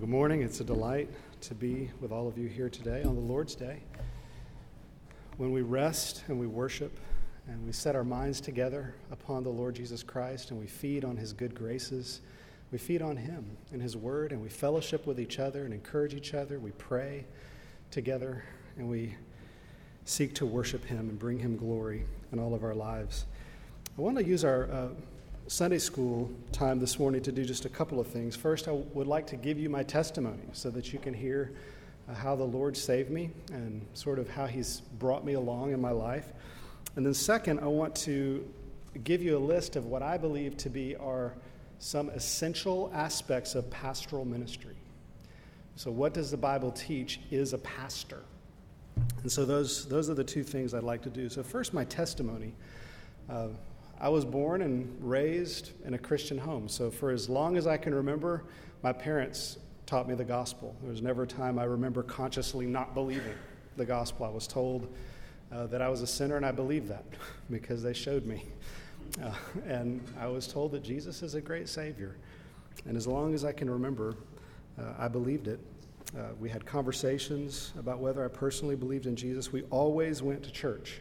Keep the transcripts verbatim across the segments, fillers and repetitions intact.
Good morning. It's a delight to be with all of you here today on the Lord's Day. When we rest and we worship and we set our minds together upon the Lord Jesus Christ and we feed on his good graces, we feed on him and his word, and we fellowship with each other and encourage each other. We pray together and we seek to worship him and bring him glory in all of our lives. I want to use our uh, Sunday school time this morning to do just a couple of things. First, I would like to give you my testimony so that you can hear uh, how the Lord saved me and sort of how he's brought me along in my life. And then second, I want to give you a list of what I believe to be are some essential aspects of pastoral ministry. So what does the Bible teach is a pastor? And so those, those are the two things I'd like to do. So first, my testimony. Uh, I was born and raised in a Christian home. So for as long as I can remember, my parents taught me the gospel. There was never a time I remember consciously not believing the gospel. I was told uh, that I was a sinner, and I believed that because they showed me. Uh, and I was told that Jesus is a great Savior. And as long as I can remember, uh, I believed it. Uh, we had conversations about whether I personally believed in Jesus. We always went to church.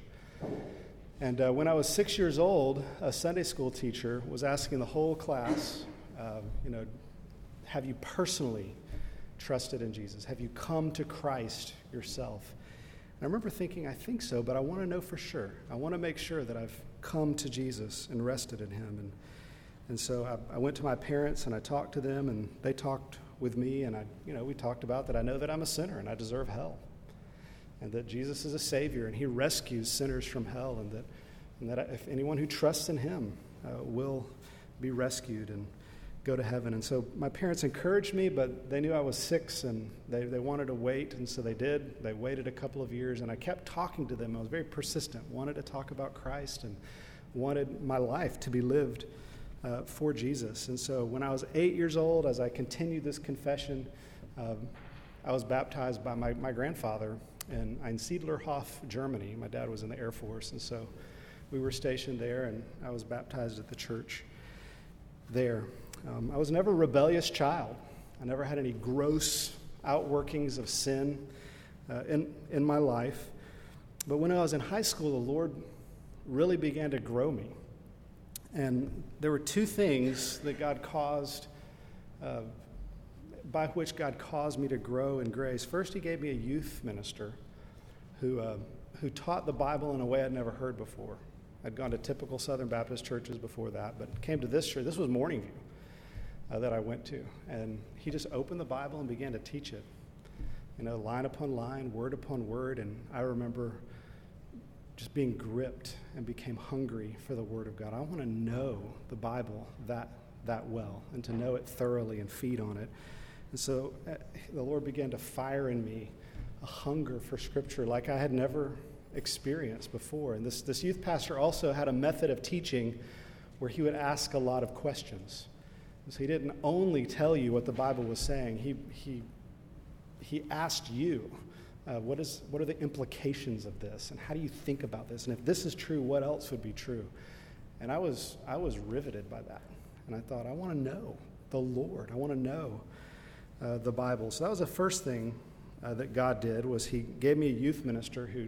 And uh, when I was six years old, a Sunday school teacher was asking the whole class, uh, you know, have you personally trusted in Jesus? Have you come to Christ yourself? And I remember thinking, I think so, but I want to know for sure. I want to make sure that I've come to Jesus and rested in him. And and so I, I went to my parents and I talked to them, and they talked with me, and I, you know, we talked about that I know that I'm a sinner and I deserve hell, and that Jesus is a Savior, and he rescues sinners from hell, and that and that if anyone who trusts in him uh, will be rescued and go to heaven. And so my parents encouraged me, but they knew I was six, and they, they wanted to wait, and so they did. They waited a couple of years, and I kept talking to them. I was very persistent, wanted to talk about Christ, and wanted my life to be lived uh, for Jesus. And so when I was eight years old, as I continued this confession, um, I was baptized by my, my grandfather in Einsiedlerhof, Germany. My dad was in the Air Force, and so we were stationed there, and I was baptized at the church there. Um, I was never a rebellious child. I never had any gross outworkings of sin uh, in, in my life. But when I was in high school, the Lord really began to grow me. And there were two things that God caused uh, by which God caused me to grow in grace. First, he gave me a youth minister who uh, who taught the Bible in a way I'd never heard before. I'd gone to typical Southern Baptist churches before that, but came to this church. This was Morning View uh, that I went to, and he just opened the Bible and began to teach it, you know, line upon line, word upon word. And I remember just being gripped and became hungry for the Word of God. I want to know the Bible that that well, and to know it thoroughly and feed on it. And so uh, the Lord began to fire in me a hunger for Scripture like I had never experienced before. And this, this youth pastor also had a method of teaching where he would ask a lot of questions. And so he didn't only tell you what the Bible was saying. He he he asked you, uh, what is what are the implications of this, and how do you think about this? And if this is true, what else would be true? And I was I was riveted by that. And I thought, I want to know the Lord. I want to know Uh, the Bible. So that was the first thing uh, that God did, was he gave me a youth minister who,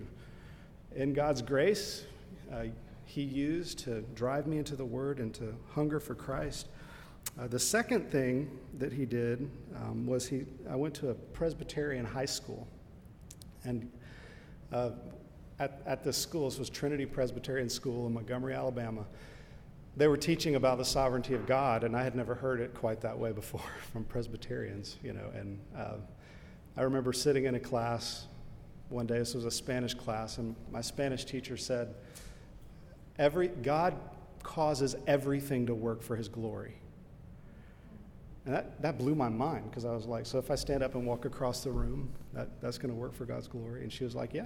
in God's grace, uh, he used to drive me into the Word and to hunger for Christ. Uh, the second thing that he did um, was he. I went to a Presbyterian high school, and uh, at, at this school, this was Trinity Presbyterian School in Montgomery, Alabama. They were teaching about the sovereignty of God, and I had never heard it quite that way before from Presbyterians, you know. And uh, I remember sitting in a class one day. This was a Spanish class, and my Spanish teacher said, "Every God causes everything to work for his glory." And that, that blew my mind, because I was like, so if I stand up and walk across the room, that, that's going to work for God's glory? And she was like, yeah.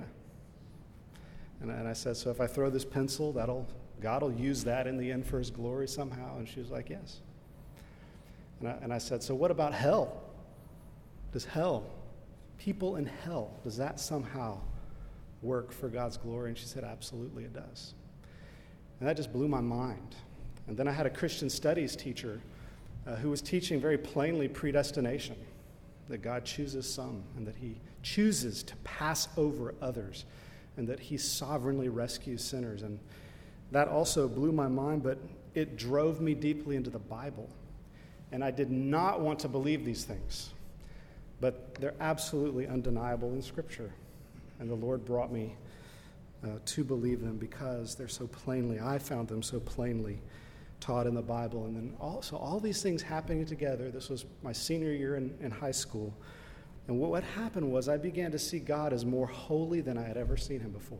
And, and I said, so if I throw this pencil, that'll God will use that in the end for his glory somehow? And she was like, yes. And I, and I said, so what about hell? Does hell, people in hell, does that somehow work for God's glory? And she said, absolutely it does. And that just blew my mind. And then I had a Christian studies teacher uh, who was teaching very plainly predestination. that God chooses some, and that he chooses to pass over others, and that he sovereignly rescues sinners. And that also blew my mind, but it drove me deeply into the Bible. And I did not want to believe these things, but they're absolutely undeniable in Scripture. And the Lord brought me uh, to believe them because they're so plainly, I found them so plainly taught in the Bible. And then also all these things happening together. This was my senior year in, in high school. And what, what happened was I began to see God as more holy than I had ever seen him before,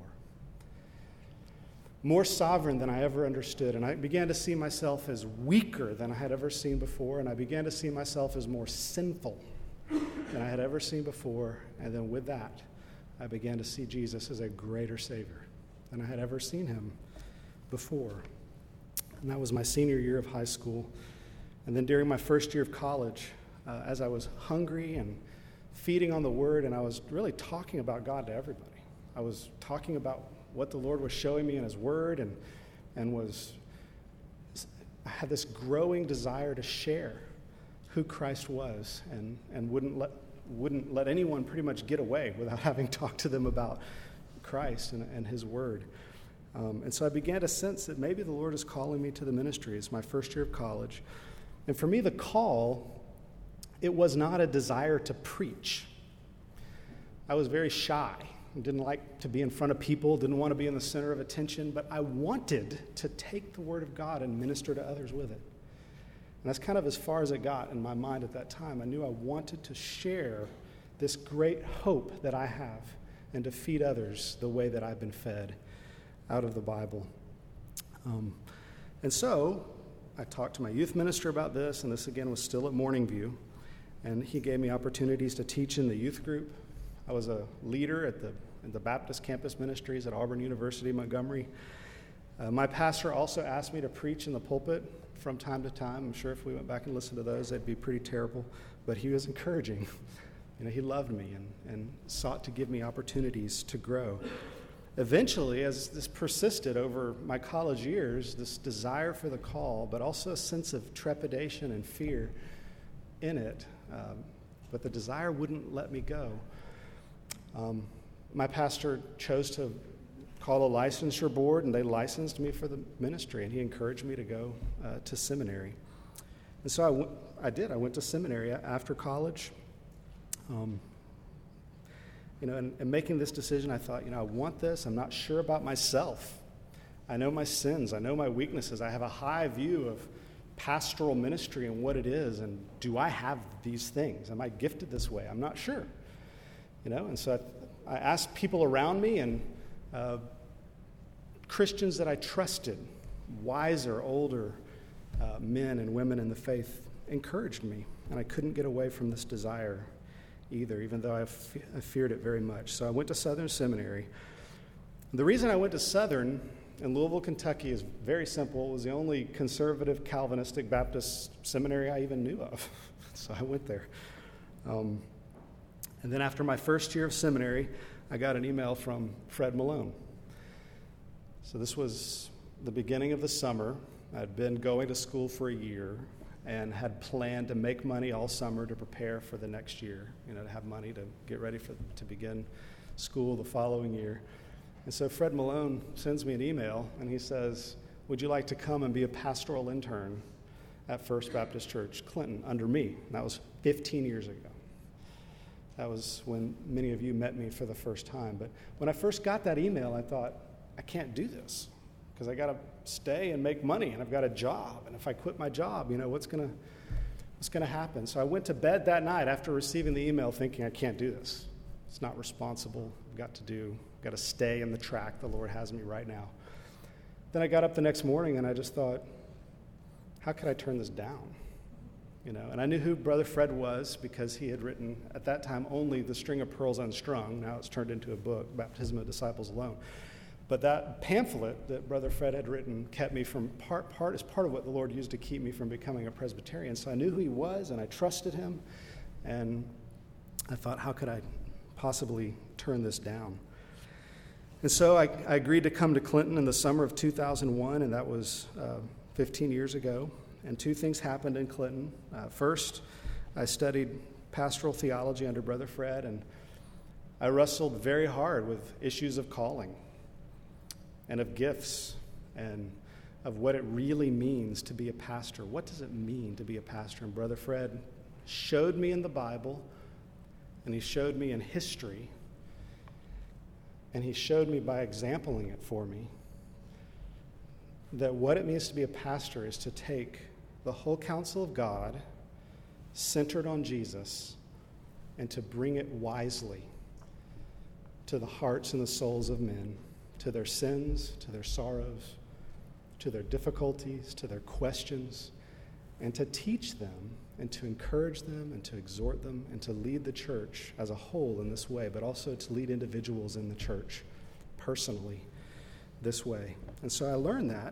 more sovereign than I ever understood. And I began to see myself as weaker than I had ever seen before. And I began to see myself as more sinful than I had ever seen before. And then with that, I began to see Jesus as a greater Savior than I had ever seen him before. And that was my senior year of high school. And then during my first year of college, uh, as I was hungry and feeding on the Word, and I was really talking about God to everybody. I was talking about what the Lord was showing me in his Word, and and was I had this growing desire to share who Christ was, and, and wouldn't let wouldn't let anyone pretty much get away without having talked to them about Christ and, and his Word. Um, and so I began to sense that maybe the Lord is calling me to the ministry. It's my first year of college. And for me, the call, it was not a desire to preach. I was very shy. Didn't like to be in front of people, didn't want to be in the center of attention, but I wanted to take the Word of God and minister to others with it. And that's kind of as far as it got in my mind at that time. I knew I wanted to share this great hope that I have and to feed others the way that I've been fed out of the Bible. Um, and so I talked to my youth minister about this, and this again was still at Morning View, and he gave me opportunities to teach in the youth group. I was a leader at the, in the Baptist campus ministries at Auburn University, Montgomery. Uh, my pastor also asked me to preach in the pulpit from time to time. I'm sure if we went back and listened to those, they'd be pretty terrible, but he was encouraging. You know, he loved me and, and sought to give me opportunities to grow. Eventually, as this persisted over my college years, this desire for the call, but also a sense of trepidation and fear in it, um, but the desire wouldn't let me go. Um, my pastor chose to call a licensure board, and they licensed me for the ministry, and he encouraged me to go uh, to seminary. And so I, w- I did. I went to seminary after college. Um, You know, and, and making this decision, I thought, you know, I want this. I'm not sure about myself. I know my sins. I know my weaknesses. I have a high view of pastoral ministry and what it is. And do I have these things? Am I gifted this way? I'm not sure. You know, and so I, I asked people around me, and uh, Christians that I trusted, wiser, older uh, men and women in the faith, encouraged me. And I couldn't get away from this desire either, even though I, f- I feared it very much. So I went to Southern Seminary. The reason I went to Southern in Louisville, Kentucky is very simple. It was the only conservative Calvinistic Baptist seminary I even knew of. So I went there. Um, and then after my first year of seminary, I got an email from Fred Malone. So this was the beginning of the summer. I'd been going to school for a year and had planned to make money all summer to prepare for the next year, you know, to have money to get ready for to begin school the following year. And so Fred Malone sends me an email, and he says, would you like to come and be a pastoral intern at First Baptist Church, Clinton, under me? And that was fifteen years ago. That was when many of you met me for the first time. But when I first got that email, I thought, I can't do this, because I got to stay and make money, and I've got a job. And if I quit my job, you know, what's going to what's going to happen? So I went to bed that night after receiving the email thinking, I can't do this. It's not responsible. I've got to do, I've got to stay in the track the Lord has me right now. Then I got up the next morning, and I just thought, how could I turn this down? You know, and I knew who Brother Fred was because he had written, at that time, only The String of Pearls Unstrung. Now it's turned into a book, Baptism of Disciples Alone. But that pamphlet that Brother Fred had written kept me from, part, part is part of what the Lord used to keep me from becoming a Presbyterian. So I knew who he was, and I trusted him, and I thought, how could I possibly turn this down? And so I, I agreed to come to Clinton in the summer of two thousand one, and that was uh, fifteen years ago. And two things happened in Clinton. Uh, first, I studied pastoral theology under Brother Fred, and I wrestled very hard with issues of calling and of gifts and of what it really means to be a pastor. What does it mean to be a pastor? And Brother Fred showed me in the Bible, and he showed me in history, and he showed me by exampling it for me, that what it means to be a pastor is to take the whole counsel of God, centered on Jesus, and to bring it wisely to the hearts and the souls of men, to their sins, to their sorrows, to their difficulties, to their questions, and to teach them and to encourage them and to exhort them and to lead the church as a whole in this way, but also to lead individuals in the church personally this way. And so I learned that,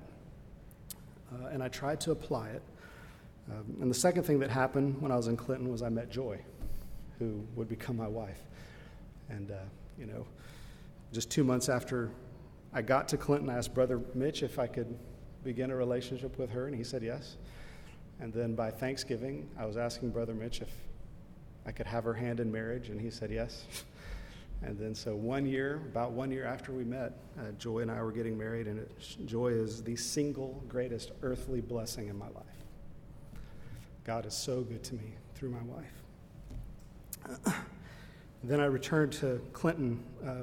uh, and I tried to apply it. Um, and the second thing that happened when I was in Clinton was I met Joy, who would become my wife. And, uh, you know, just two months after I got to Clinton, I asked Brother Mitch if I could begin a relationship with her, and he said yes. And then by Thanksgiving, I was asking Brother Mitch if I could have her hand in marriage, and he said yes. And then so one year, about one year after we met, uh, Joy and I were getting married, and it, Joy is the single greatest earthly blessing in my life. God is so good to me through my wife. Uh, then I returned to Clinton uh,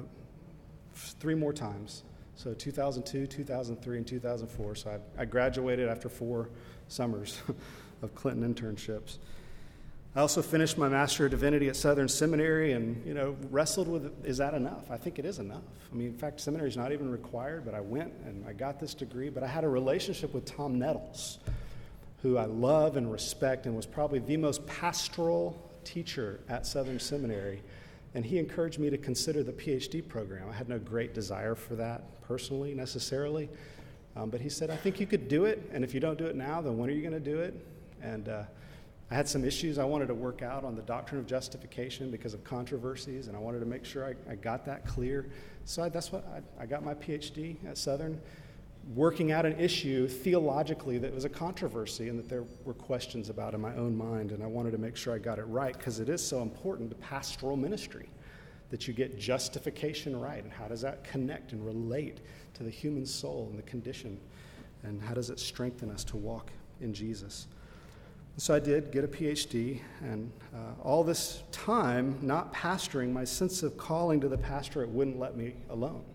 three more times. So two thousand two, two thousand three, and two thousand four. So I, I graduated after four summers of Clinton internships. I also finished my Master of Divinity at Southern Seminary and, you know, wrestled with, is that enough? I think it is enough. I mean, in fact, seminary is not even required, but I went and I got this degree. But I had a relationship with Tom Nettles, who I love and respect and was probably the most pastoral teacher at Southern Seminary. And he encouraged me to consider the P H D program. I had no great desire for that personally, necessarily. Um, but he said, I think you could do it. And if you don't do it now, then when are you going to do it? And uh, I had some issues I wanted to work out on the doctrine of justification because of controversies. And I wanted to make sure I, I got that clear. So I, that's what I, I got my P H D at Southern, working out an issue theologically that was a controversy and that there were questions about in my own mind, and I wanted to make sure I got it right because it is so important to pastoral ministry that you get justification right, and how does that connect and relate to the human soul and the condition, and how does it strengthen us to walk in Jesus. So I did get a P H D, and uh, all this time not pastoring, my sense of calling to the pastorate wouldn't let me alone.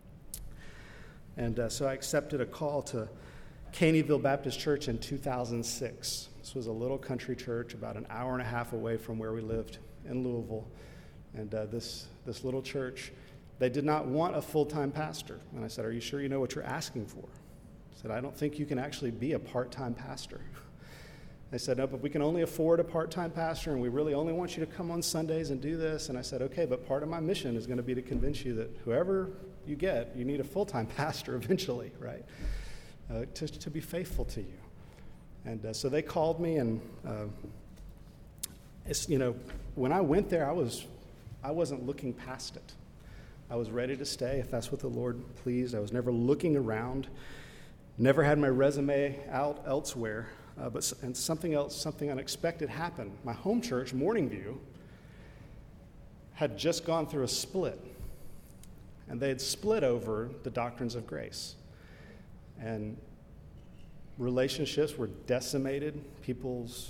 And uh, so I accepted a call to Caneyville Baptist Church in two thousand six. This was a little country church about an hour and a half away from where we lived in Louisville. And uh, this, this little church, they did not want a full-time pastor. And I said, are you sure you know what you're asking for? I said, I don't think you can actually be a part-time pastor. They said, no, but we can only afford a part-time pastor, and we really only want you to come on Sundays and do this. And I said, okay, but part of my mission is going to be to convince you that whoever you get, you need a full-time pastor eventually, right, uh, to, to be faithful to you. And uh, so they called me, and uh, it's, you know, when I went there, I, was, I wasn't looking past it. I was ready to stay if that's what the Lord pleased. I was never looking around, never had my resume out elsewhere. Uh, but and something else, something unexpected happened. My home church, Morning View, had just gone through a split, and they had split over the doctrines of grace, and relationships were decimated. People's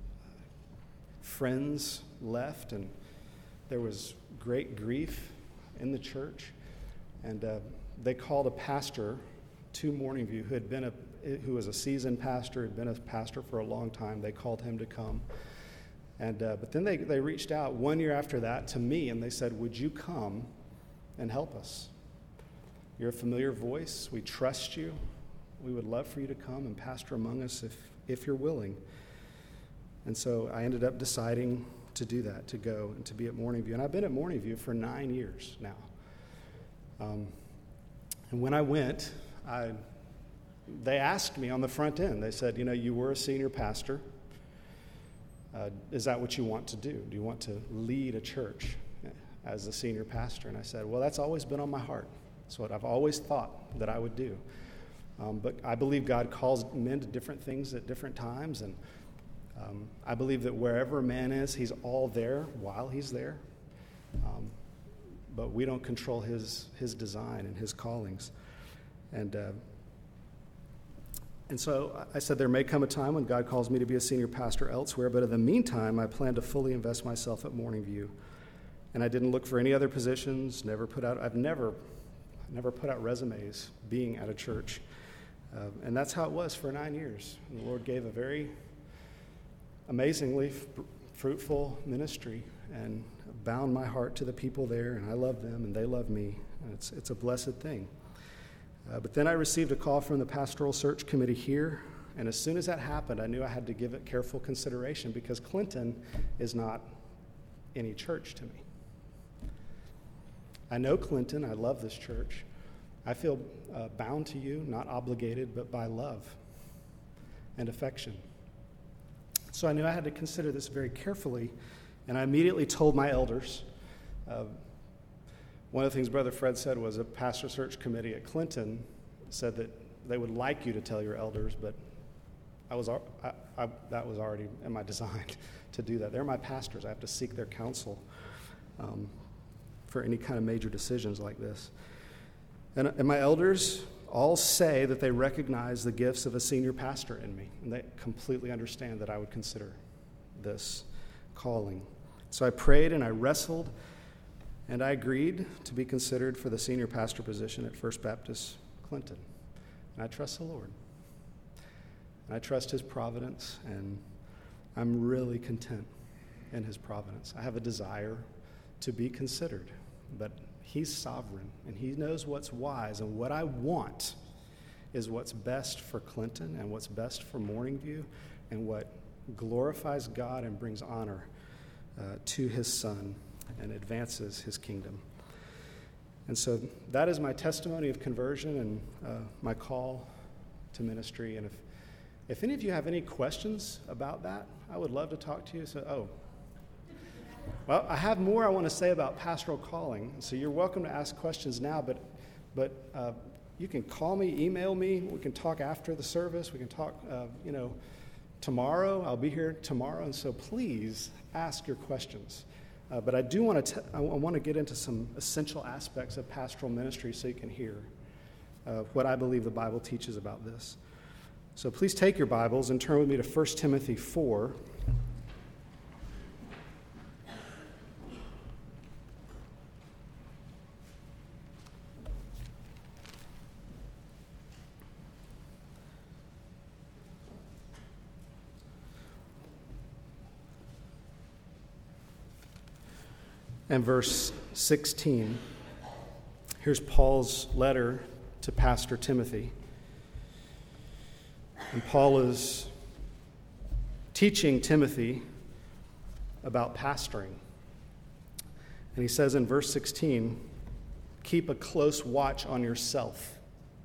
friends left, and there was great grief in the church. And uh, they called a pastor to Morning View who had been a who was a seasoned pastor, had been a pastor for a long time. They called him to come. And uh, but then they, they reached out one year after that to me, and they said, would you come and help us? You're a familiar voice. We trust you. We would love for you to come and pastor among us if, if you're willing. And so I ended up deciding to do that, to go and to be at Morning View. And I've been at Morning View for nine years now. Um, and when I went, I... They asked me on the front end, they said, you know, you were a senior pastor. Uh, is that what you want to do? Do you want to lead a church as a senior pastor? And I said, well, that's always been on my heart. That's what I've always thought that I would do. Um, but I believe God calls men to different things at different times. And Um, I believe that wherever a man is, he's all there while he's there. Um, but we don't control his his design and his callings. And uh, and so I said there may come a time when God calls me to be a senior pastor elsewhere, but in the meantime, I plan to fully invest myself at Morning View. And I didn't look for any other positions, never put out, I've never, never put out resumes being at a church. Uh, and that's how it was for nine years. And the Lord gave a very amazingly f- fruitful ministry and bound my heart to the people there, and I love them and they love me. And it's, it's a blessed thing. Uh, but then I received a call from the Pastoral Search Committee here, and as soon as that happened, I knew I had to give it careful consideration because Clinton is not any church to me. I know Clinton. I love this church. I feel uh, bound to you, not obligated, but by love and affection. So I knew I had to consider this very carefully, and I immediately told my elders. Uh, One of the things Brother Fred said was a pastor search committee at Clinton said that they would like you to tell your elders, but I was I, I, that was already in my design to do that. They're my pastors. I have to seek their counsel um, for any kind of major decisions like this. And, and my elders all say that they recognize the gifts of a senior pastor in me, and they completely understand that I would consider this calling. So I prayed and I wrestled, and I agreed to be considered for the senior pastor position at First Baptist Clinton. And I trust the Lord. And I trust his providence, and I'm really content in his providence. I have a desire to be considered, but he's sovereign, and he knows what's wise, and what I want is what's best for Clinton and what's best for Morning View and what glorifies God and brings honor uh, to his Son and advances his kingdom. And so that is my testimony of conversion and uh, my call to ministry. And if, if any of you have any questions about that, I would love to talk to you. So, oh, well, I have more I want to say about pastoral calling. So you're welcome to ask questions now, but but uh, you can call me, email me. We can talk after the service. We can talk, uh, you know, tomorrow. I'll be here tomorrow, and so please ask your questions. Uh, but I do want to t- I want to get into some essential aspects of pastoral ministry so you can hear uh, what I believe the Bible teaches about this. So please take your Bibles and turn with me to First Timothy four. And verse sixteen. Here's Paul's letter to Pastor Timothy. And Paul is teaching Timothy about pastoring. And he says in verse sixteen, keep a close watch on yourself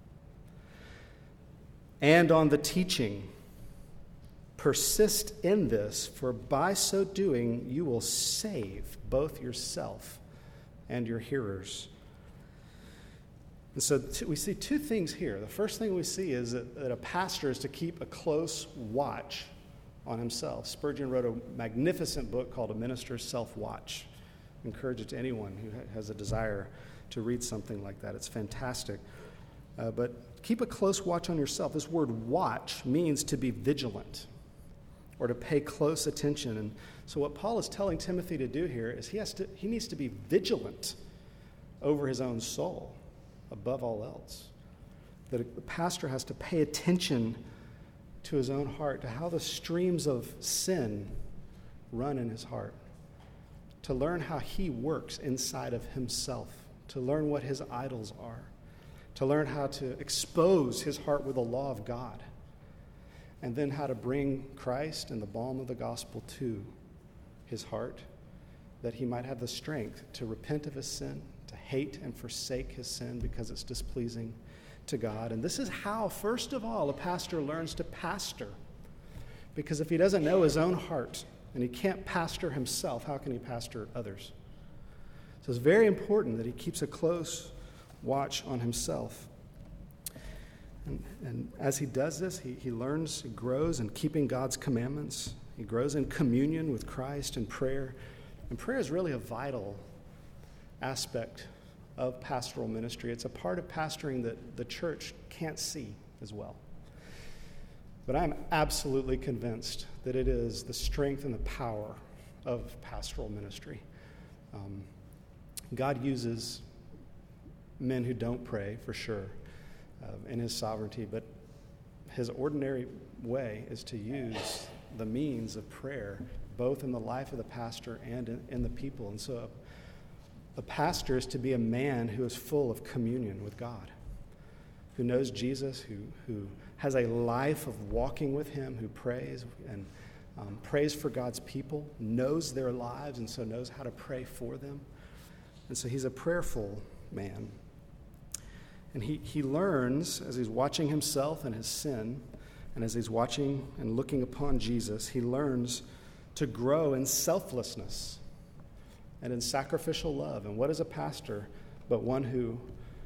and on the teaching. Persist in this, for by so doing you will save both yourself and your hearers. And so t- we see two things here. The first thing we see is that, that a pastor is to keep a close watch on himself. Spurgeon wrote a magnificent book called A Minister's Self-Watch. I encourage it to anyone who ha- has a desire to read something like that. It's fantastic. Uh, but keep a close watch on yourself. This word watch means to be vigilant, or to pay close attention. And so what Paul is telling Timothy to do here is he has to he needs to be vigilant over his own soul above all else. That a pastor has to pay attention to his own heart, to how the streams of sin run in his heart, to learn how he works inside of himself, to learn what his idols are, to learn how to expose his heart with the law of God, and then how to bring Christ and the balm of the gospel to his heart, that he might have the strength to repent of his sin, to hate and forsake his sin because it's displeasing to God. And this is how, first of all, a pastor learns to pastor. Because if he doesn't know his own heart and he can't pastor himself, how can he pastor others? So it's very important that he keeps a close watch on himself. And, and as he does this, he, he learns, he grows in keeping God's commandments. He grows in communion with Christ and prayer. And prayer is really a vital aspect of pastoral ministry. It's a part of pastoring that the church can't see as well. But I'm absolutely convinced that it is the strength and the power of pastoral ministry. Um, God uses men who don't pray, for sure, uh, in his sovereignty, but his ordinary way is to use the means of prayer, both in the life of the pastor and in, in the people. And so a, a pastor is to be a man who is full of communion with God, who knows Jesus, who, who has a life of walking with him, who prays and um, prays for God's people, knows their lives, and so knows how to pray for them. And so he's a prayerful man. And he, he learns, as he's watching himself and his sin, and as he's watching and looking upon Jesus, he learns to grow in selflessness and in sacrificial love. And what is a pastor but one who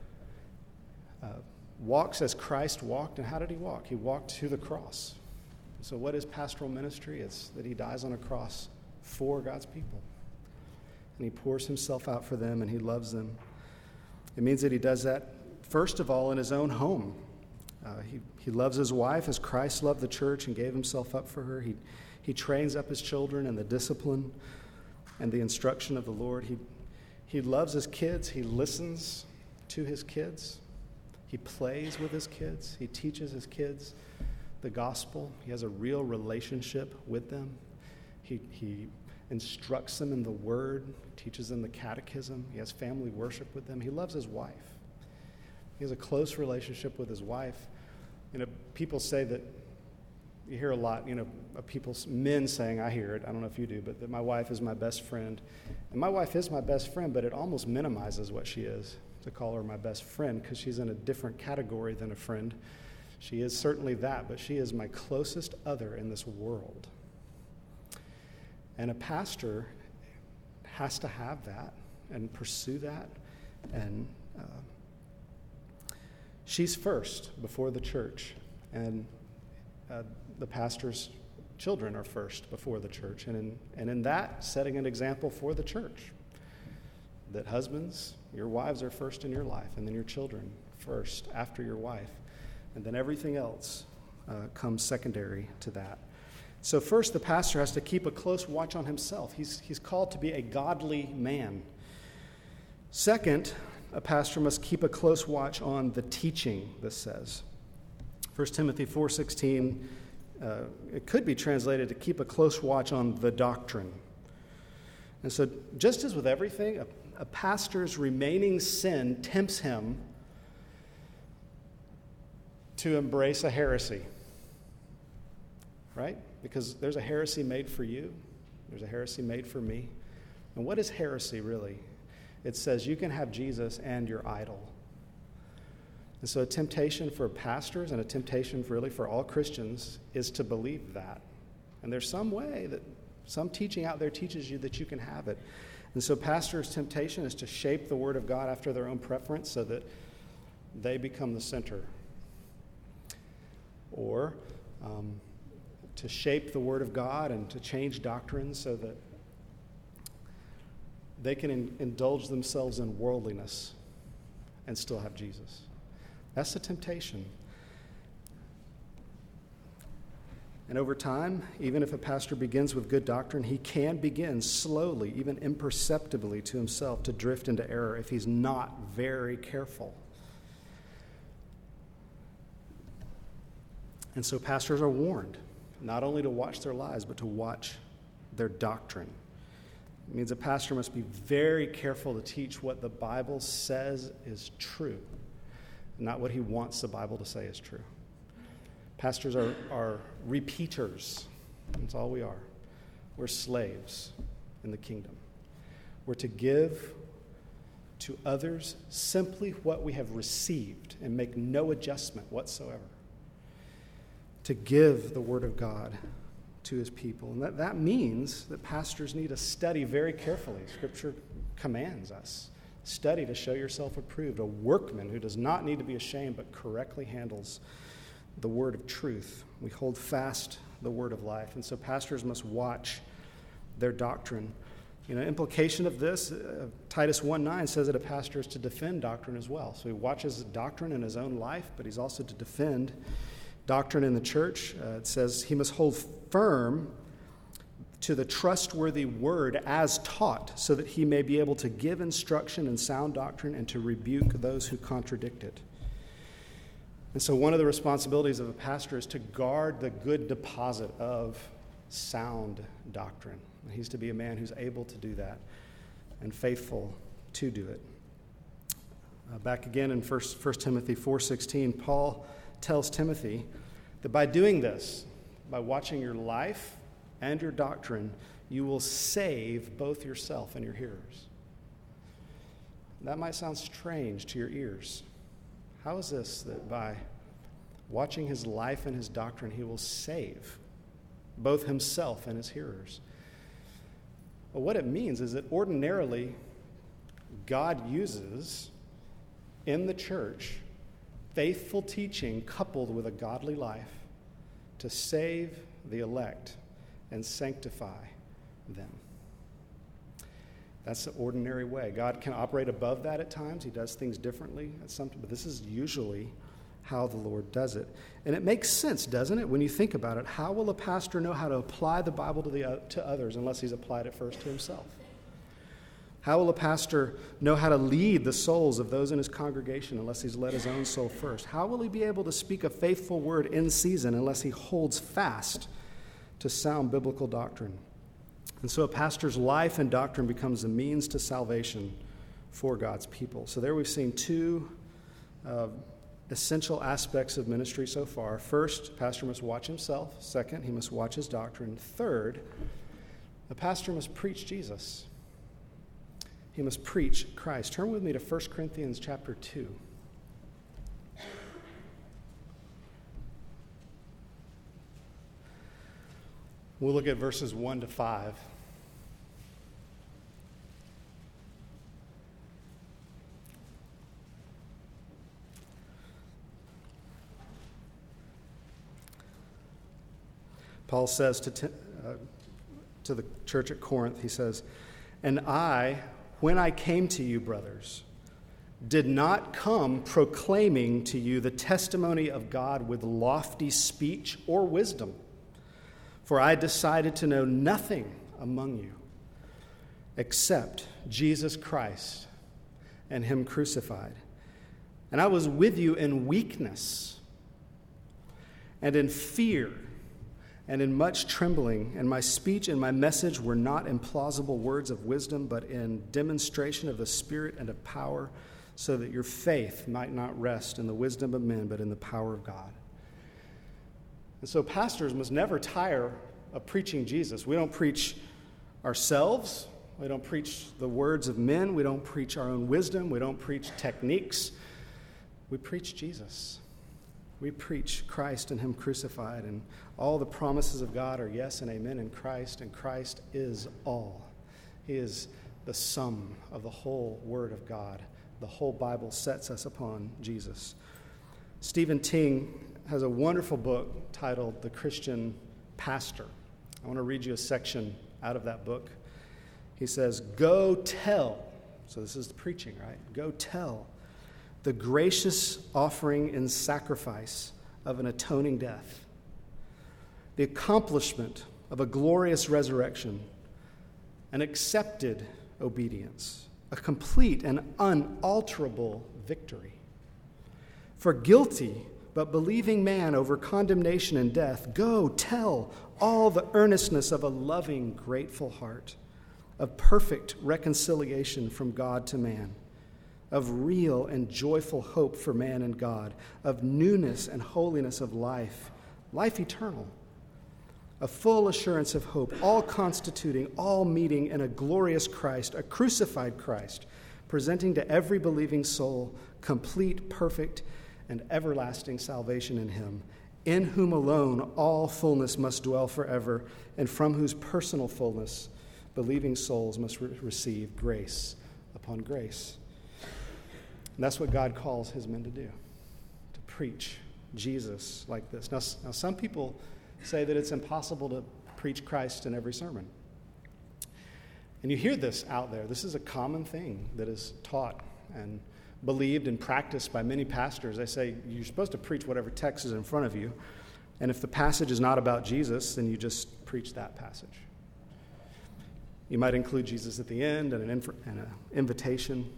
uh, walks as Christ walked? And how did he walk? He walked to the cross. So what is pastoral ministry? It's that he dies on a cross for God's people. And he pours himself out for them, and he loves them. It means that he does that, first of all, in his own home. Uh, he, he loves his wife as Christ loved the church and gave himself up for her. He, he trains up his children in the discipline and the instruction of the Lord. He, he loves his kids. He listens to his kids. He plays with his kids. He teaches his kids the gospel. He has a real relationship with them. He, he instructs them in the word, teaches them the catechism. He has family worship with them. He loves his wife. He has a close relationship with his wife. You know, people say that, you hear a lot, you know, of people, men saying, I hear it, I don't know if you do, but that my wife is my best friend. And my wife is my best friend, but it almost minimizes what she is to call her my best friend, because she's in a different category than a friend. She is certainly that, but she is my closest other in this world. And a pastor has to have that and pursue that. And uh, she's first before the church. And uh, the pastor's children are first before the church. And in, and in that, setting an example for the church. That husbands, your wives are first in your life, and then your children first after your wife. And then everything else uh, comes secondary to that. So first, the pastor has to keep a close watch on himself. He's, he's called to be a godly man. Second, a pastor must keep a close watch on the teaching, this says. First Timothy four sixteen, uh, it could be translated to keep a close watch on the doctrine. And so just as with everything, a, a pastor's remaining sin tempts him to embrace a heresy, right? Because there's a heresy made for you. There's a heresy made for me. And what is heresy, really? It says you can have Jesus and your idol. And so a temptation for pastors and a temptation for really for all Christians is to believe that. And there's some way that some teaching out there teaches you that you can have it. And so pastors' temptation is to shape the Word of God after their own preference so that they become the center. Or um, to shape the Word of God and to change doctrines so that they can in, indulge themselves in worldliness and still have Jesus. That's the temptation. And over time, even if a pastor begins with good doctrine, he can begin slowly, even imperceptibly to himself, to drift into error if he's not very careful. And so pastors are warned not only to watch their lives, but to watch their doctrine. It means a pastor must be very careful to teach what the Bible says is true, not what he wants the Bible to say is true. Pastors are, are repeaters. That's all we are. We're slaves in the kingdom. We're to give to others simply what we have received and make no adjustment whatsoever. To give the Word of God to his people. And that, that means that pastors need to study very carefully. Scripture commands us. Study to show yourself approved, a workman who does not need to be ashamed but correctly handles the word of truth. We hold fast the word of life. And so pastors must watch their doctrine. You know, implication of this, uh, Titus one nine says that a pastor is to defend doctrine as well. So he watches doctrine in his own life, but he's also to defend doctrine in the church. Uh, it says he must hold firm to the trustworthy word as taught, so that he may be able to give instruction in sound doctrine and to rebuke those who contradict it. And so one of the responsibilities of a pastor is to guard the good deposit of sound doctrine. And he's to be a man who's able to do that and faithful to do it. Uh, back again in First Timothy four sixteen, Paul tells Timothy that by doing this, by watching your life and your doctrine, you will save both yourself and your hearers. That might sound strange to your ears. How is this that by watching his life and his doctrine, he will save both himself and his hearers? Well, what it means is that ordinarily, God uses in the church faithful teaching coupled with a godly life to save the elect and sanctify them. That's the ordinary way. God can operate above that at times. He does things differently at some, but this is usually how the Lord does it. And it makes sense, doesn't it, when you think about it? How will a pastor know how to apply the Bible to, the, to others unless he's applied it first to himself? How will a pastor know how to lead the souls of those in his congregation unless he's led his own soul first? How will he be able to speak a faithful word in season unless he holds fast to sound biblical doctrine? And so a pastor's life and doctrine becomes a means to salvation for God's people. So there we've seen two uh, essential aspects of ministry so far. First, a pastor must watch himself. Second, he must watch his doctrine. Third, a pastor must preach Jesus. He must preach Christ. Turn with me to First Corinthians chapter two. We'll look at verses one to five. Paul says to, uh, to the church at Corinth, he says, "And I, when I came to you, brothers, did not come proclaiming to you the testimony of God with lofty speech or wisdom. For I decided to know nothing among you except Jesus Christ and him crucified. And I was with you in weakness and in fear and in much trembling, and my speech and my message were not in plausible words of wisdom, but in demonstration of the Spirit and of power, so that your faith might not rest in the wisdom of men, but in the power of God." And so pastors must never tire of preaching Jesus. We don't preach ourselves. We don't preach the words of men. We don't preach our own wisdom. We don't preach techniques. We preach Jesus. We preach Christ and him crucified, and all the promises of God are yes and amen in Christ, and Christ is all. He is the sum of the whole Word of God. The whole Bible sets us upon Jesus. Stephen Ting has a wonderful book titled The Christian Pastor. I want to read you a section out of that book. He says, "Go tell," so this is the preaching, right? "Go tell the gracious offering and sacrifice of an atoning death, the accomplishment of a glorious resurrection, an accepted obedience, a complete and unalterable victory. For guilty but believing man over condemnation and death, go tell all the earnestness of a loving, grateful heart, of perfect reconciliation from God to man, of real and joyful hope for man and God, of newness and holiness of life, life eternal, a full assurance of hope, all constituting, all meeting in a glorious Christ, a crucified Christ, presenting to every believing soul complete, perfect, and everlasting salvation in him, in whom alone all fullness must dwell forever, and from whose personal fullness believing souls must re- receive grace upon grace." And that's what God calls his men to do, to preach Jesus like this. Now, now some people say that it's impossible to preach Christ in every sermon. And you hear this out there. This is a common thing that is taught and believed and practiced by many pastors. They say you're supposed to preach whatever text is in front of you, and if the passage is not about Jesus, then you just preach that passage. You might include Jesus at the end and an, inf- and an invitation.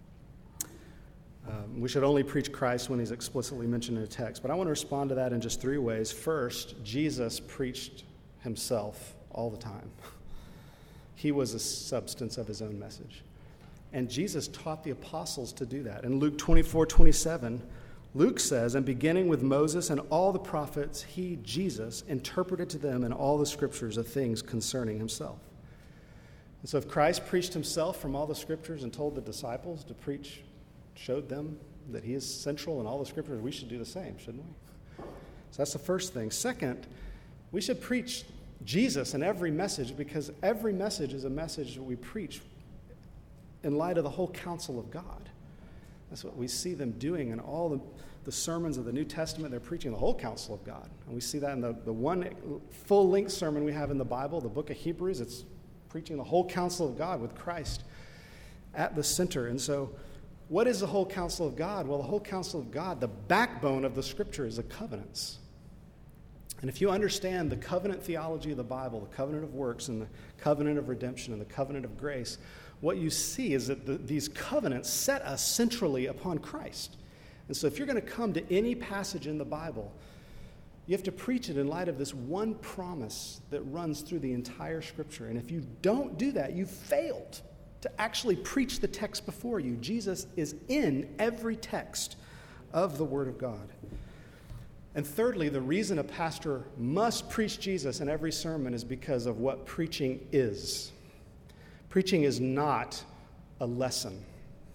Um, we should only preach Christ when he's explicitly mentioned in a text. But I want to respond to that in just three ways. First, Jesus preached himself all the time. He was the substance of his own message. And Jesus taught the apostles to do that. In Luke twenty-four twenty-seven, Luke says, and beginning with Moses and all the prophets, he, Jesus, interpreted to them in all the scriptures of things concerning himself. And so if Christ preached himself from all the scriptures and told the disciples to preach, showed them that he is central in all the scriptures, we should do the same, shouldn't we? So that's the first thing. Second, we should preach Jesus in every message, because every message is a message that we preach in light of the whole counsel of God. That's what we see them doing in all the, the sermons of the New Testament. They're preaching the whole counsel of God. And we see that in the, the one full-length sermon we have in the Bible, the book of Hebrews. It's preaching the whole counsel of God with Christ at the center. And so what is the whole counsel of God? Well, the whole counsel of God, the backbone of the Scripture, is the covenants. And if you understand the covenant theology of the Bible, the covenant of works and the covenant of redemption and the covenant of grace, what you see is that the, these covenants set us centrally upon Christ. And so if you're going to come to any passage in the Bible, you have to preach it in light of this one promise that runs through the entire Scripture. And if you don't do that, you've failed to actually preach the text before you. Jesus is in every text of the Word of God. And thirdly, the reason a pastor must preach Jesus in every sermon is because of what preaching is. Preaching is not a lesson.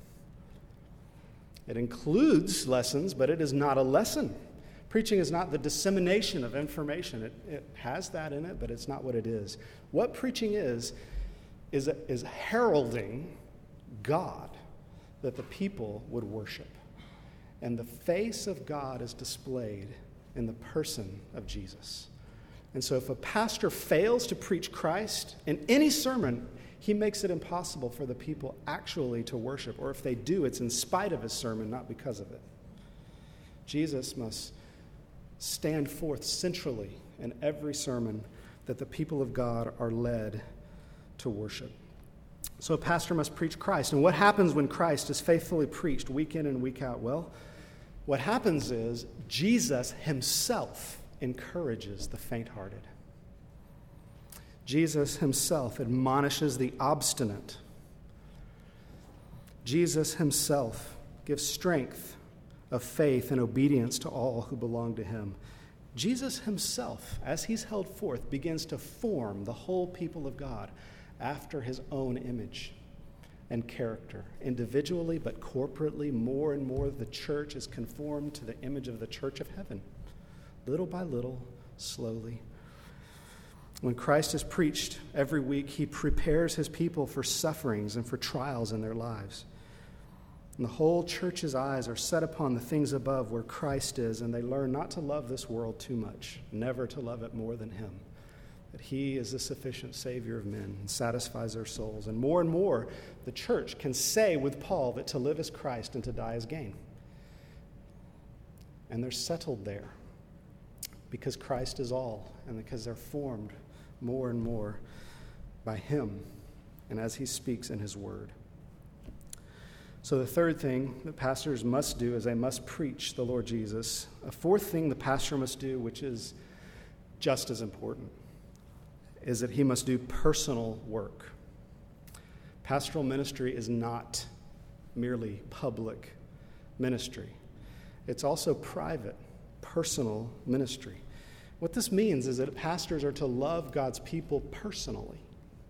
It includes lessons, but it is not a lesson. Preaching is not the dissemination of information. It, it has that in it, but it's not what it is. What preaching is, is, is heralding God that the people would worship. And the face of God is displayed in the person of Jesus. And so if a pastor fails to preach Christ in any sermon, he makes it impossible for the people actually to worship. Or if they do, it's in spite of his sermon, not because of it. Jesus must stand forth centrally in every sermon that the people of God are led to worship. So a pastor must preach Christ. And what happens when Christ is faithfully preached week in and week out? Well, what happens is Jesus himself encourages the faint-hearted. Jesus himself admonishes the obstinate. Jesus himself gives strength of faith and obedience to all who belong to him. Jesus himself, as he's held forth, begins to form the whole people of God after his own image and character. Individually, but corporately, more and more the church is conformed to the image of the church of heaven. Little by little, slowly. When Christ is preached every week, he prepares his people for sufferings and for trials in their lives. And the whole church's eyes are set upon the things above where Christ is, and they learn not to love this world too much, never to love it more than him. That he is the sufficient Savior of men and satisfies their souls. And more and more, the church can say with Paul that to live is Christ and to die is gain. And they're settled there because Christ is all, and because they're formed more and more by him and as he speaks in his word. So the third thing that pastors must do is they must preach the Lord Jesus. A fourth thing the pastor must do, which is just as important, is that he must do personal work. Pastoral ministry is not merely public ministry. It's also private, personal ministry. What this means is that pastors are to love God's people personally.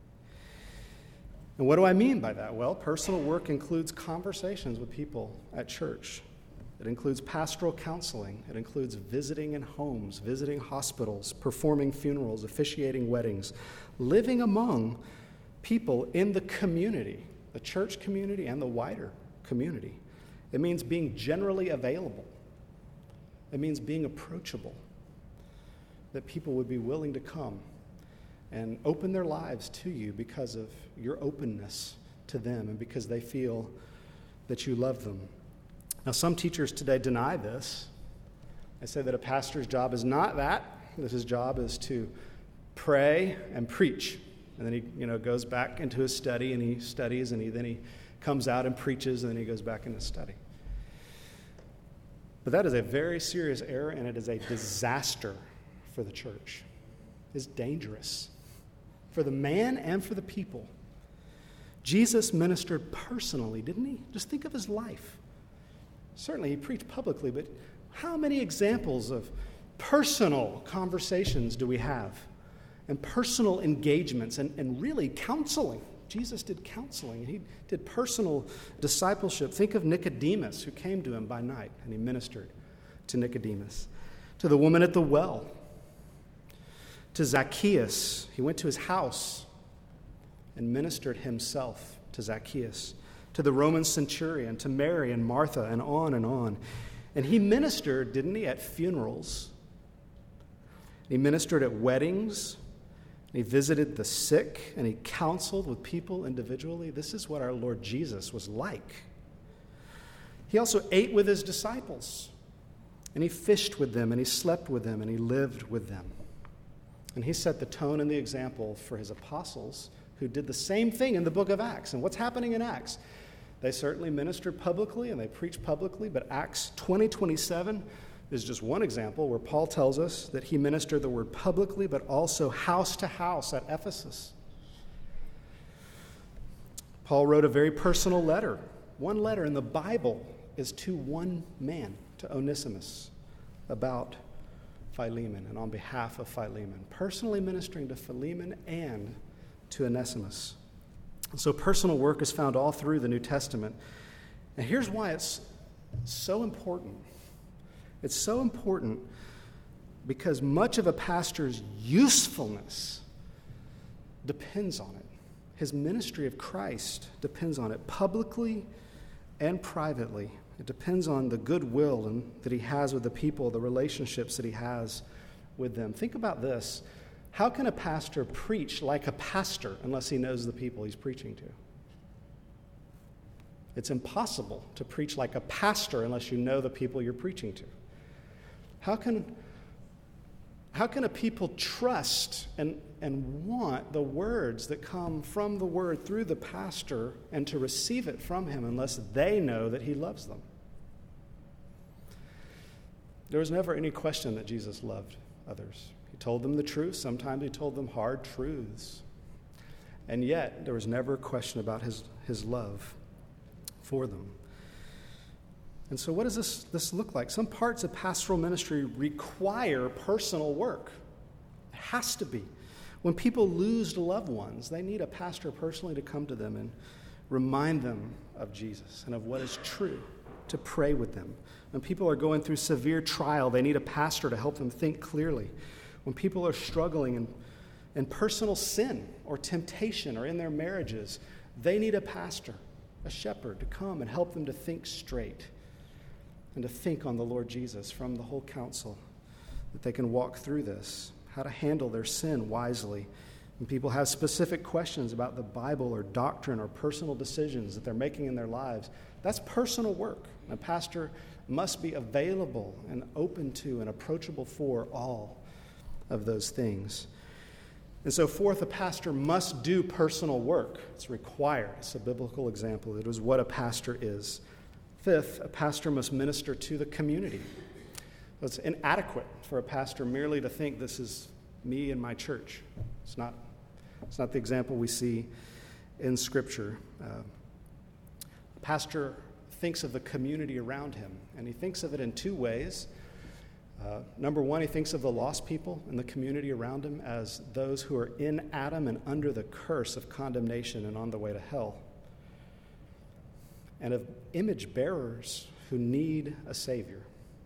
And what do I mean by that? Well, personal work includes conversations with people at church. It includes pastoral counseling. It includes visiting in homes, visiting hospitals, performing funerals, officiating weddings, living among people in the community, the church community and the wider community. It means being generally available. It means being approachable. that people would be willing to come and open their lives to you because of your openness to them and because they feel that you love them. Now, some teachers today deny this. They say that a pastor's job is not that. That his job is to pray and preach. And then he, you know, goes back into his study and he studies and he then he comes out and preaches and then he goes back into study. But that is a very serious error and it is a disaster for the church. It's dangerous for the man and for the people. Jesus ministered personally, didn't he? Just think of his life. Certainly he preached publicly, but how many examples of personal conversations do we have? And personal engagements and, and really counseling. Jesus did counseling. He did personal discipleship. Think of Nicodemus, who came to him by night, and he ministered to Nicodemus. To the woman at the well. To Zacchaeus. He went to his house and ministered himself to Zacchaeus. To the Roman centurion, to Mary and Martha, and on and on. And he ministered, didn't he, at funerals. He ministered at weddings. He visited the sick, and he counseled with people individually. This is what our Lord Jesus was like. He also ate with his disciples, and he fished with them, and he slept with them, and he lived with them. And he set the tone and the example for his apostles, who did the same thing in the book of Acts. And what's happening in Acts? They certainly ministered publicly, and they preached publicly, but Acts twenty twenty-seven is just one example where Paul tells us that he ministered the word publicly, but also house to house at Ephesus. Paul wrote a very personal letter. One letter in the Bible is to one man, to Onesimus, about Philemon and on behalf of Philemon, personally ministering to Philemon and to Onesimus. And so personal work is found all through the New Testament. And here's why it's so important. It's so important because much of a pastor's usefulness depends on it. His ministry of Christ depends on it publicly and privately. It depends on the goodwill and, that he has with the people, the relationships that he has with them. Think about this. How can a pastor preach like a pastor unless he knows the people he's preaching to? It's impossible to preach like a pastor unless you know the people you're preaching to. How can, how can a people trust and, and want the words that come from the word through the pastor and to receive it from him unless they know that he loves them? There was never any question that Jesus loved others. He told them the truth. Sometimes he told them hard truths. And yet, there was never a question about his, his love for them. And so what does this, this look like? Some parts of pastoral ministry require personal work. It has to be. When people lose loved ones, they need a pastor personally to come to them and remind them of Jesus and of what is true, to pray with them. When people are going through severe trial, they need a pastor to help them think clearly. When people are struggling in, in personal sin or temptation or in their marriages, they need a pastor, a shepherd, to come and help them to think straight and to think on the Lord Jesus from the whole counsel, that they can walk through this, how to handle their sin wisely. When people have specific questions about the Bible or doctrine or personal decisions that they're making in their lives, that's personal work. A pastor must be available and open to and approachable for all of those things. And so fourth, a pastor must do personal work. It's required. It's a biblical example. It is what a pastor is. Fifth, a pastor must minister to the community. It's inadequate for a pastor merely to think this is me and my church. It's not, it's not the example we see in Scripture. Uh, a pastor thinks of the community around him, and he thinks of it in two ways. Uh, number one, he thinks of the lost people in the community around him as those who are in Adam and under the curse of condemnation and on the way to hell, and of image bearers who need a Savior.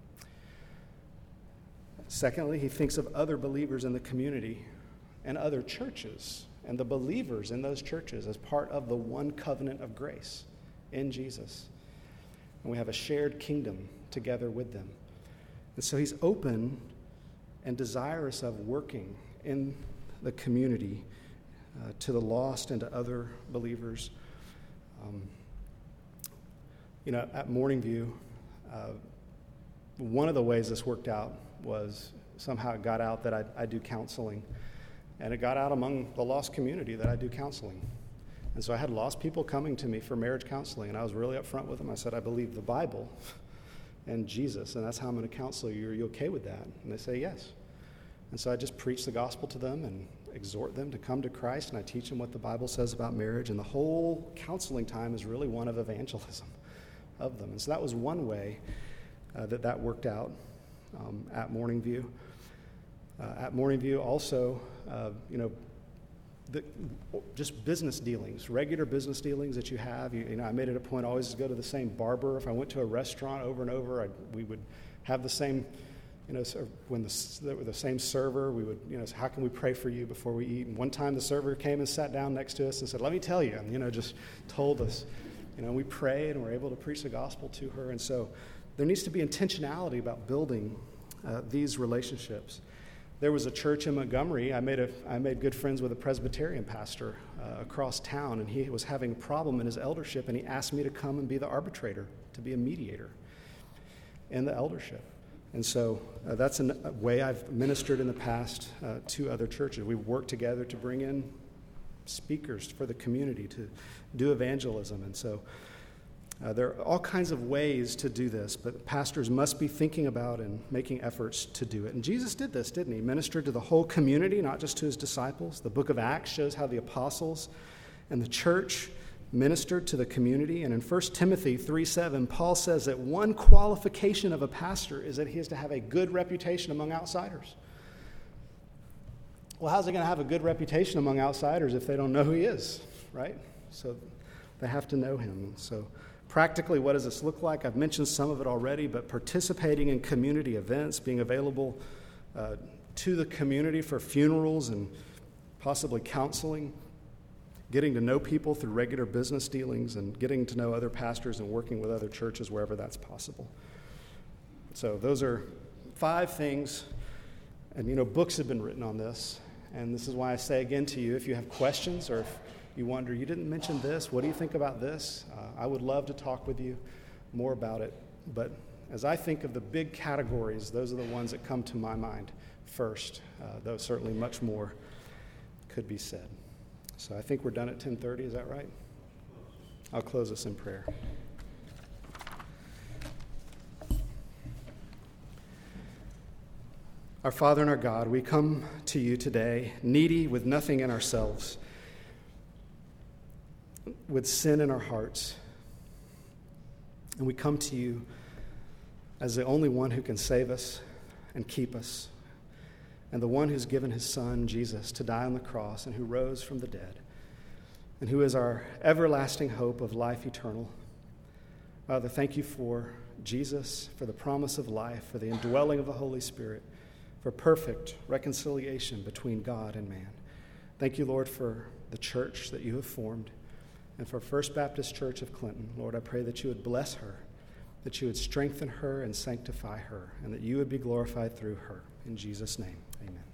Secondly, he thinks of other believers in the community and other churches and the believers in those churches as part of the one covenant of grace in Jesus. And we have a shared kingdom together with them. And so he's open and desirous of working in the community uh, to the lost and to other believers. Um, you know, at Morning View, uh, one of the ways this worked out was somehow it got out that I, I do counseling, and it got out among the lost community that I do counseling. And so I had lost people coming to me for marriage counseling, and I was really upfront with them. I said, I believe the Bible and Jesus, and that's how I'm going to counsel you. Are you okay with that? And they say yes. And so I just preach the gospel to them and exhort them to come to Christ, and I teach them what the Bible says about marriage, and the whole counseling time is really one of evangelism of them. And so that was one way uh, that that worked out um, at Morning View. Uh, at Morning View also, uh, you know, the, just business dealings, regular business dealings that you have. You, you know, I made it a point always to go to the same barber. If I went to a restaurant over and over, I, we would have the same, you know, when the, the same server, we would, you know, how can we pray for you before we eat? And one time the server came and sat down next to us and said, let me tell you, and, you know, just told us, you know, we prayed and we're able to preach the gospel to her. And so there needs to be intentionality about building uh, these relationships. There was a church in Montgomery. I made a I made good friends with a Presbyterian pastor uh, across town, and he was having a problem in his eldership, and he asked me to come and be the arbitrator, to be a mediator in the eldership. And so uh, that's an, a way I've ministered in the past uh, to other churches. We've worked together to bring in speakers for the community, to do evangelism. And so uh, there are all kinds of ways to do this, but pastors must be thinking about and making efforts to do it. And Jesus did this, didn't he? He ministered to the whole community, not just to his disciples. The book of Acts shows how the apostles and the church ministered to the community. And in First Timothy three seven, Paul says that one qualification of a pastor is that he is to have a good reputation among outsiders. Well, how's he going to have a good reputation among outsiders if they don't know who he is, right? So they have to know him. So practically, what does this look like? I've mentioned some of it already, but participating in community events, being available uh, to the community for funerals and possibly counseling, getting to know people through regular business dealings, and getting to know other pastors and working with other churches wherever that's possible. So those are five things. And, you know, books have been written on this. And this is why I say again to you, if you have questions or if you wonder, you didn't mention this, what do you think about this? Uh, I would love to talk with you more about it. But as I think of the big categories, those are the ones that come to my mind first, uh, though certainly much more could be said. So I think we're done at ten thirty, is that right? I'll close us in prayer. Our Father and our God, we come to you today, needy with nothing in ourselves, with sin in our hearts. And we come to you as the only one who can save us and keep us, and the one who's given his Son, Jesus, to die on the cross and who rose from the dead, and who is our everlasting hope of life eternal. Father, thank you for Jesus, for the promise of life, for the indwelling of the Holy Spirit, for perfect reconciliation between God and man. Thank you, Lord, for the church that you have formed, and for First Baptist Church of Clinton. Lord, I pray that you would bless her, that you would strengthen her and sanctify her, and that you would be glorified through her. In Jesus' name, amen.